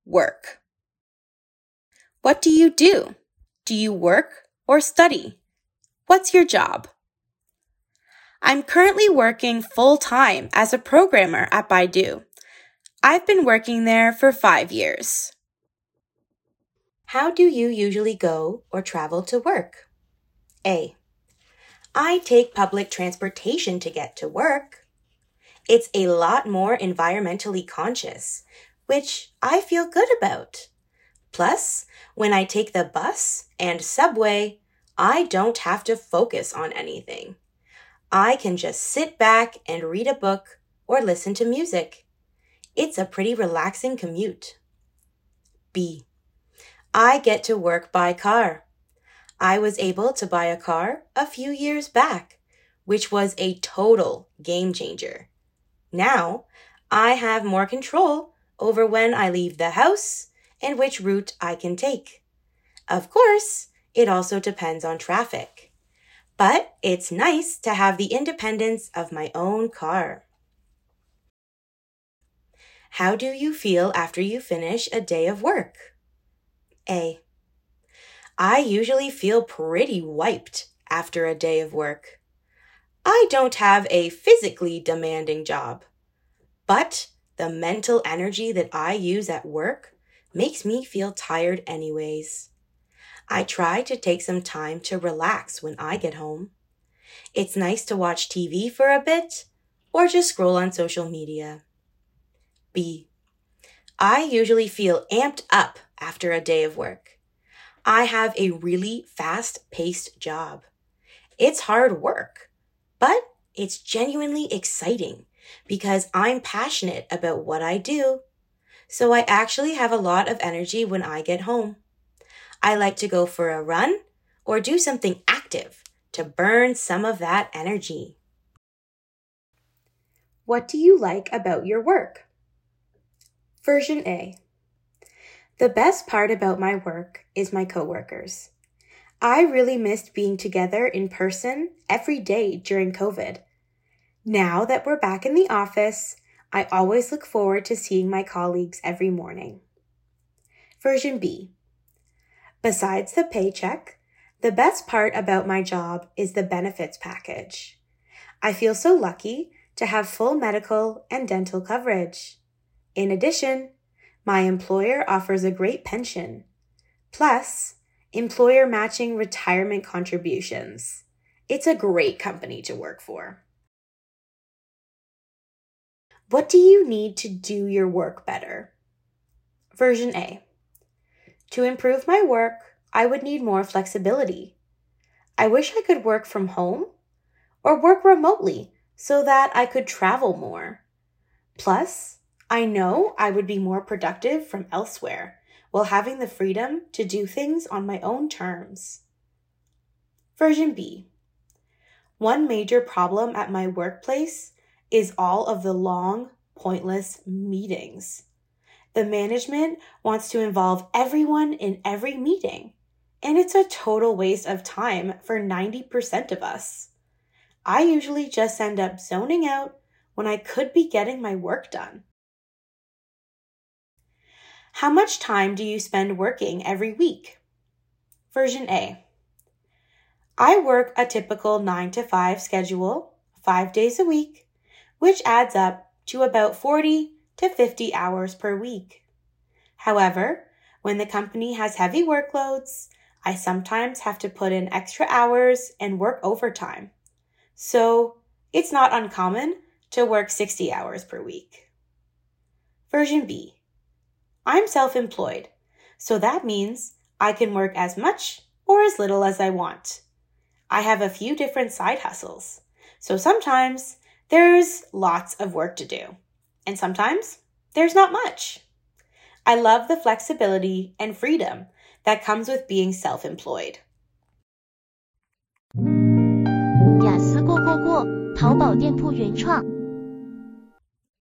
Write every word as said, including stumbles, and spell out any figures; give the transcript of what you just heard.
work. What do you do? Do you work or study? What's your job? I'm currently working full-time as a programmer at Baidu. I've been working there for five years. How do you usually go or travel to work? A. I take public transportation to get to work. It's a lot more environmentally conscious, which I feel good about. Plus, when I take the bus and subway, I don't have to focus on anything. I can just sit back and read a book or listen to music. It's a pretty relaxing commute. B. I get to work by car. I was able to buy a car a few years back, which was a total game changer. Now, I have more control over when I leave the house and which route I can take. Of course, it also depends on traffic. But it's nice to have the independence of my own car. How do you feel after you finish a day of work? A. I usually feel pretty wiped after a day of work. I don't have a physically demanding job, but the mental energy that I use at work makes me feel tired anyways. I try to take some time to relax when I get home. It's nice to watch T V for a bit or just scroll on social media. B. I usually feel amped up after a day of work. I have a really fast-paced job. It's hard work, but it's genuinely exciting because I'm passionate about what I do. So I actually have a lot of energy when I get home. I like to go for a run or do something active to burn some of that energy. What do you like about your work? Version A. The best part about my work is my coworkers. I really missed being together in person every day during COVID. Now that we're back in the office, I always look forward to seeing my colleagues every morning. Version B. Besides the paycheck, the best part about my job is the benefits package. I feel so lucky to have full medical and dental coverage. In addition, my employer offers a great pension, plus employer matching retirement contributions. It's a great company to work for. What do you need to do your work better? Version A. To improve my work, I would need more flexibility. I wish I could work from home or work remotely so that I could travel more. Plus, I know I would be more productive from elsewhere while having the freedom to do things on my own terms. Version B. One major problem at my workplace is all of the long, pointless meetings. The management wants to involve everyone in every meeting, and it's a total waste of time for ninety percent of us. I usually just end up zoning out when I could be getting my work done. How much time do you spend working every week? Version A. I work a typical nine to five schedule, five days a week, which adds up to about forty to fifty hours per week. However, when the company has heavy workloads, I sometimes have to put in extra hours and work overtime. So it's not uncommon to work sixty hours per week. Version B. I'm self-employed, so that means I can work as much or as little as I want. I have a few different side hustles, so sometimes there's lots of work to do, and sometimes there's not much. I love the flexibility and freedom that comes with being self-employed. 雅思过过过，淘宝店铺原创。